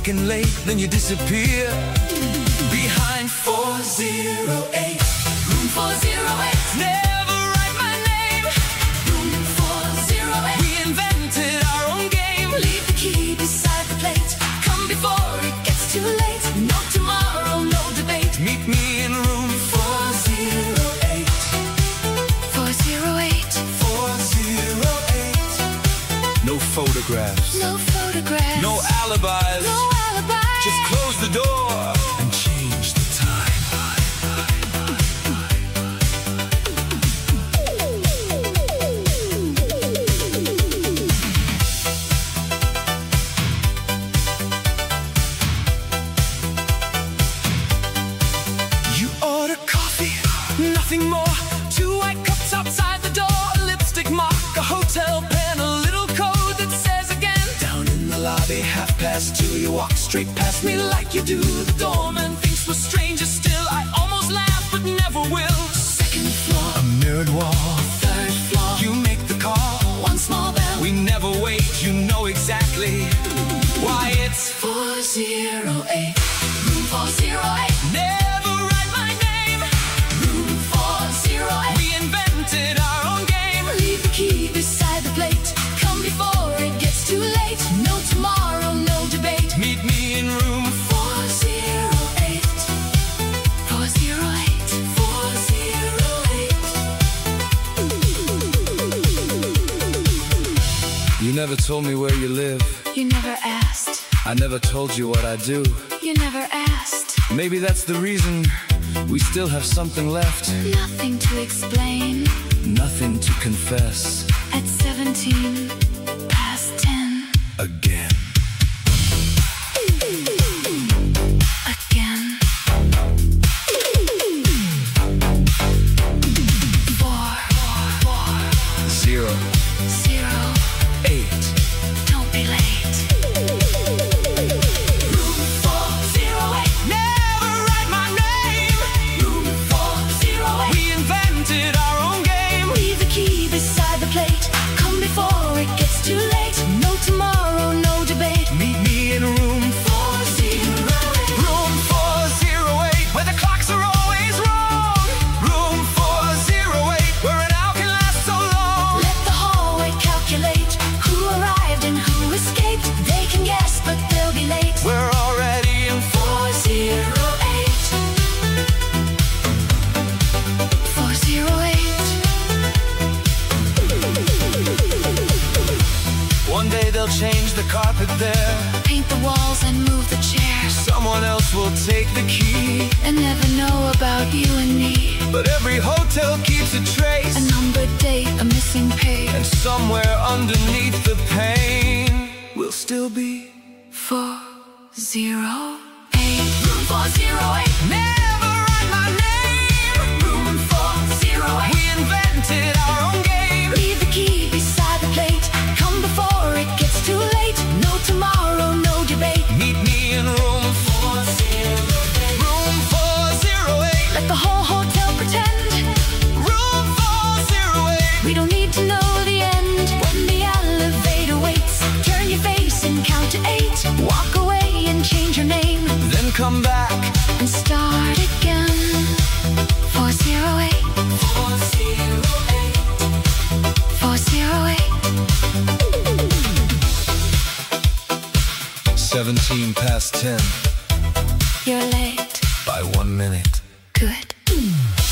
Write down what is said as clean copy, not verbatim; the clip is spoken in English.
second late, then you disappear behind 408. Room 408. Never write my name. Room 408. We invented our own game. Leave the key beside the plate. Come before it gets too late. No tomorrow, no debate. Meet me in room 408. 408. 408. No photographs. No photographs. No alibis. No alibis. Just close the door and change the time. You order coffee, nothing more. 2 white cups outside the door. A lipstick mark, a hotel pen, a little code that says again. Down in the lobby, 2:30. You walk straight past me like you do. The doorman thinks we're strangers still. I almost laugh but never will. Second floor. A mirrored wall. Third floor. You make the call. One small bell. We never wait, you know exactly why it's 408. Room 408. never write my name. Room 408. We invented our own game. Leave the key beside the plate. Come before it gets too late. No tomorrow, no debate. Meet me in room 408. 408. 408. You never told me where you live. You never asked. I never told you what I do. You never asked. Maybe that's the reason we still have something left. Nothing to explain. Nothing to confess. At 17 past 10. Again. Again. 4 0 0 8. Don't be late. Room 408. Never write my name. Room 408. We invented our own game. Leave the key beside the plate. Come before it gets too late. No tomorrow, no debate. Meet me in room 408. Room 408, where the clocks are always wrong. Room 408, where an hour can last so long. Let the hallway calculate who arrived and who escaped. They can guess, but they'll be late. We're already in 408. 408. One day they'll change the carpet there. Paint the walls and move the chairs. Someone else will take the key. And never know about you and me. But every hotel keeps a trace. A numbered date, a missing page. And somewhere underneath the pain will still be 408. Room 408. never write my name. Room 408. We invented our own game. Leave the key beside the plate. Come before it gets too late. No tomorrow, no debate. Meet me in room 408. Room 408. Let the whole hotel pretend. Room 408. We don't need to know the end. When the elevator waits, turn your face and count to 8. Walk away and change your name. Then come back And start again. 408. 408. 17 past 10 You're late. by 1 minute. Good.